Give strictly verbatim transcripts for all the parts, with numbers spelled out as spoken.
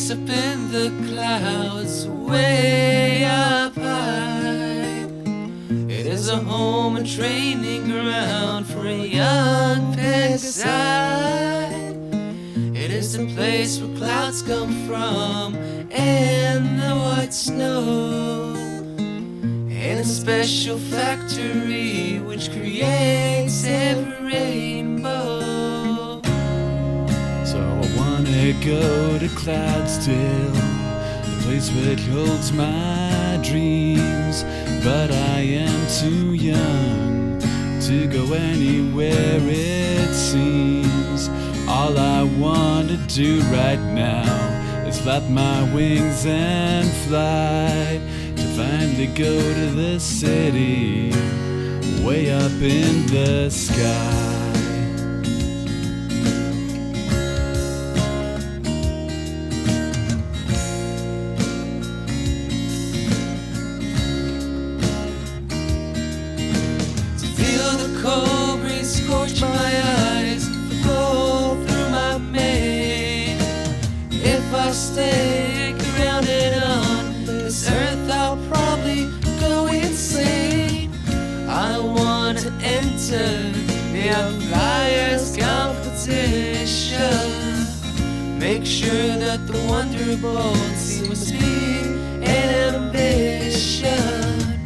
place up in the clouds, way up high. It is a home and training ground for a young Pegasus. It is the place where clouds come from and the white snow, and a special factory which creates every rainbow. So I wanna go to Cloudsdale, the place where it holds my dreams, but I am too young to go anywhere it seems. All I wanna do right now is flap my wings and fly, to finally go to the city, way up in the sky. Cold breeze scorch my eyes, flow through my mane. If I stay grounded on this earth, I'll probably go insane. I want to enter the Flyers competition, make sure that the Wonderbolt see my speed and ambition.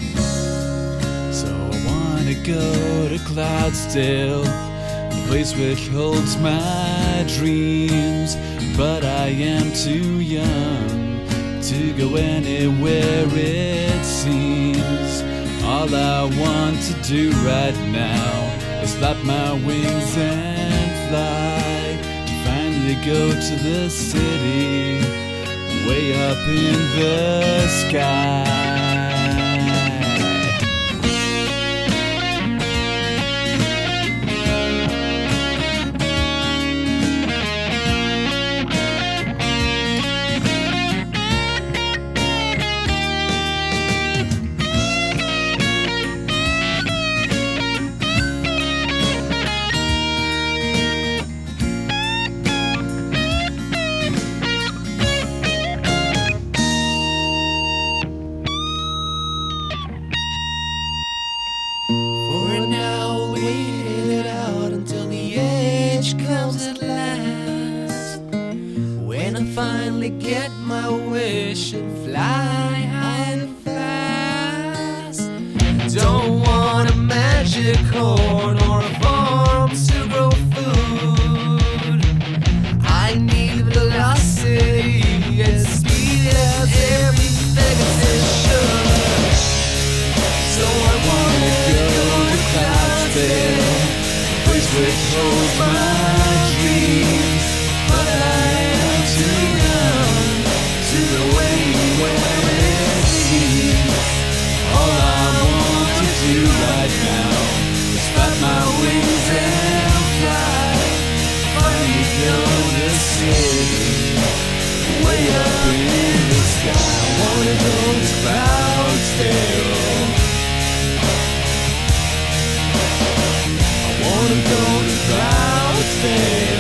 Go to Cloudsdale, the place which holds my dreams, but I am too young to go anywhere it seems. All I want to do right now is flap my wings and fly, to finally go to the city, way up in the sky. Comes at last, when I finally get my wish and fly high and fast. Don't want a magic horn or a farm to grow food. I need velocity and speed as every Pegasus should. So I wanna go to Cloudsdale, place which holds my dreams, but I am too young to go anywhere it seems. All I want to do right now is flap my wings and fly, finally go to the city, way up in the sky. I wanna go to Cloudsdale, I wanna go to Cloudsdale.